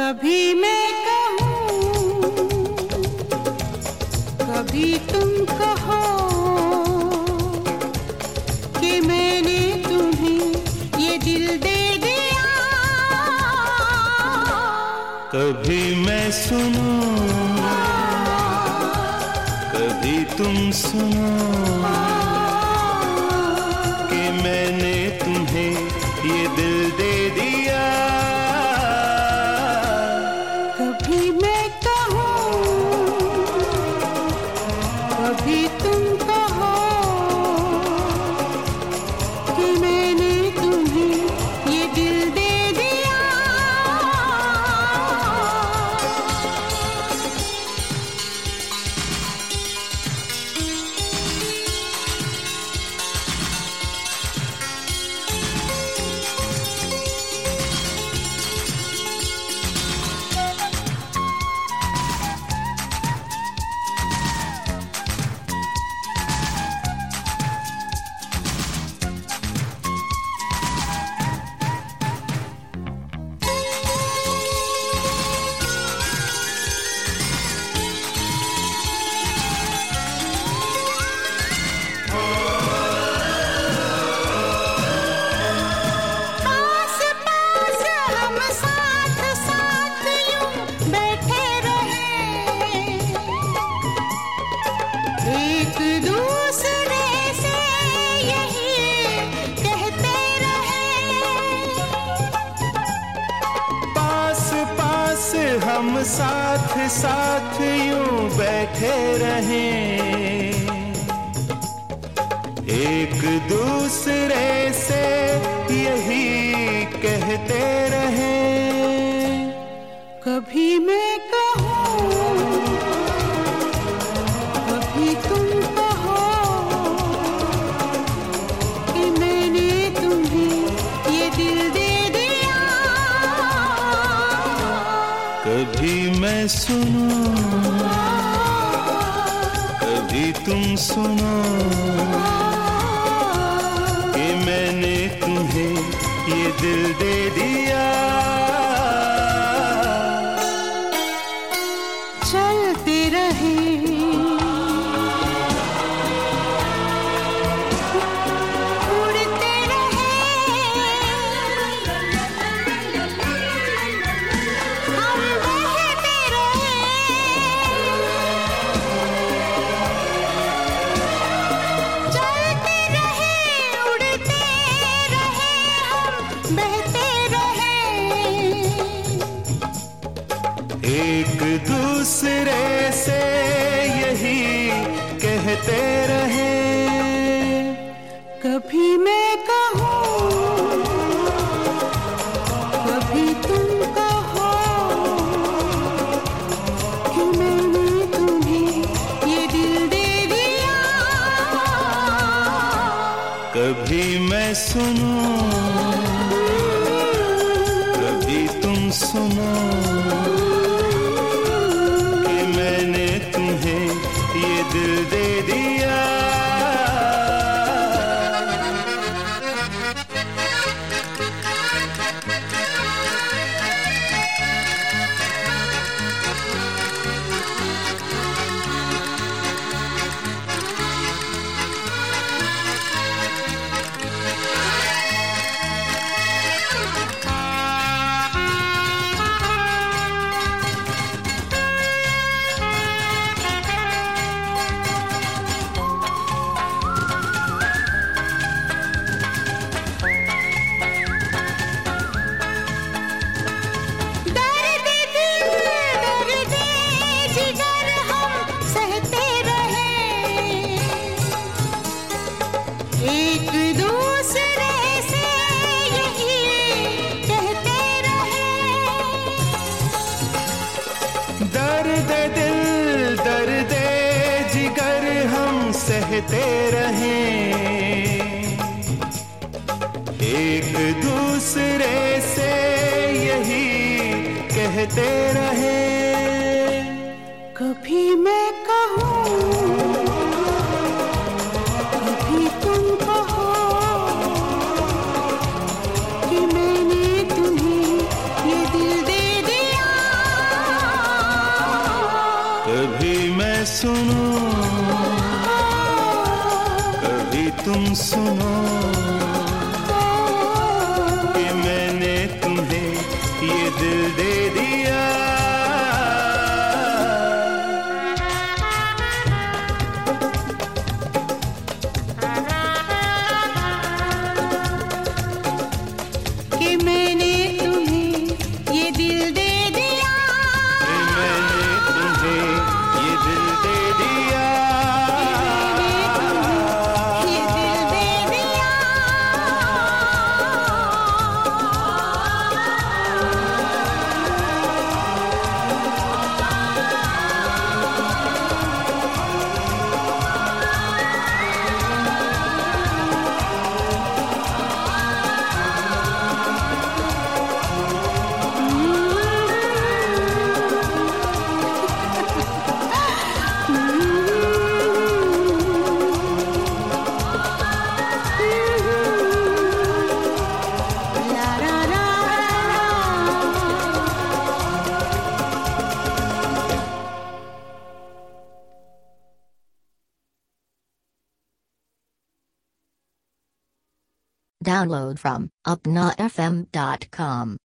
कभी मैं कहूँ, कभी तुम कहो कि मैंने तुम्हें ये दिल दे दिया। कभी मैं सुनूं, कभी तुम सुनो कि मैंने तुम्हें ये दिल दे दिया। कभी मैं कहूँ, कभी तुम कहो कि मैंने तुम्हें ये दिल दे दिया। एक दूसरे से यही कहते रहे, पास पास हम साथ साथ यूं बैठे रहें, एक दूसरे से यही कहते रहें। कभी मैं कहूँ, कभी तुम कहो कि मैंने तुम्हें ये दिल दे दिया। कभी मैं सुनूं, कभी तुम सुनो कि मैंने तुम्हें ये दिल दे दिया। चलते रहे, उड़ते रहे, हम बहते रहे, चलते रहे, उड़ते रहे, हम बहते रहे, एक दूसरे से यही कहते रहे। कभी मैं कहूँ, कभी तुम कहो कि मैंने तुम्हें ये दिल दे दिया। कभी मैं सुनूं, कभी तुम सुनो कि मैंने तुम्हें ये दिल दे दिया। एक दूसरे से यही कहते रहे, दर्द दिल दर्द जिगर हम सहते रहें, एक दूसरे से यही कहते रहें। कभी मैं कहूँ, कभी तुम कहो कि मैंने तुम्हें ये दिल दे दिया। सुनो, कभी तुम सुनो कि मैंने तुम्हें ये दिल दे दिया। कि मैंने तुम्हें ये दिल दे दिया, मैंने तुम्हें ये दिल दे दिया, ये दिल दे दिया। ला ला ला ला। Download from upnafm.com.